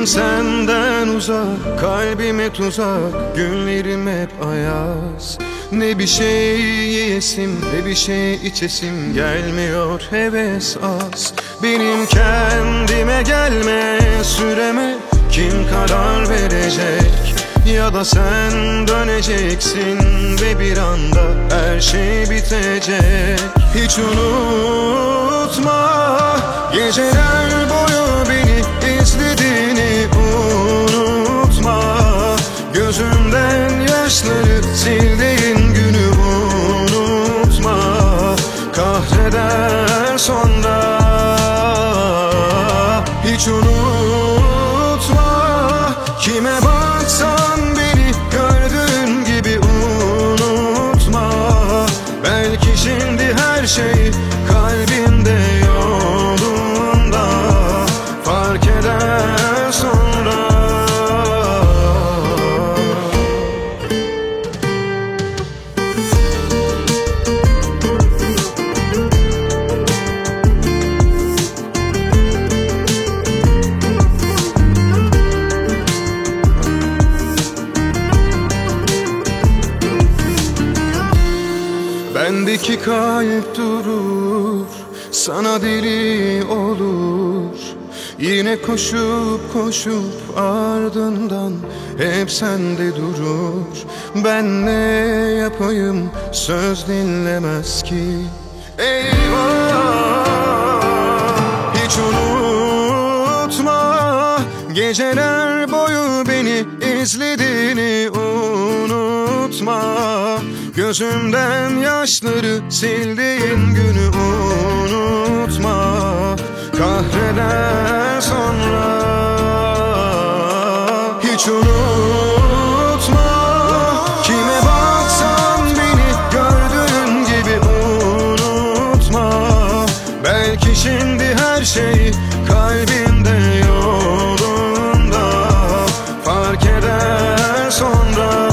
senden uzak, kalbime tuzak, günlerim hep ayaz. Ne bir şey yiyesim, ne bir şey içesim gelmiyor, heves az. Benim kendime gelme süreme kim karar verecek? Ya da sen döneceksin ve bir anda her şey bitecek. Hiç unutma, geceler boyu beni izlediğini unutma. Gözümden yaşları sildiğin günü unutma. Kahreder sonra. Hiç unutma, kime baksan beni gördüğün gibi unutma. Belki şimdi her şey kalbinde yolunda, fark eder sonra. Bendeki kalp durur, sana deli olur. Yine koşup koşup ardından hep sende durur. Ben ne yapayım, söz dinlemez ki. Eyvah, hiç unutma, geceler boyu beni izlediğini unutma. Gözümden yaşları sildiğin günü unutma. Kahreder sonra. Hiç unutma, kime baksan beni gördüğün gibi unutma. Belki şimdi her şey kalbinde yolunda, fark eder sonra.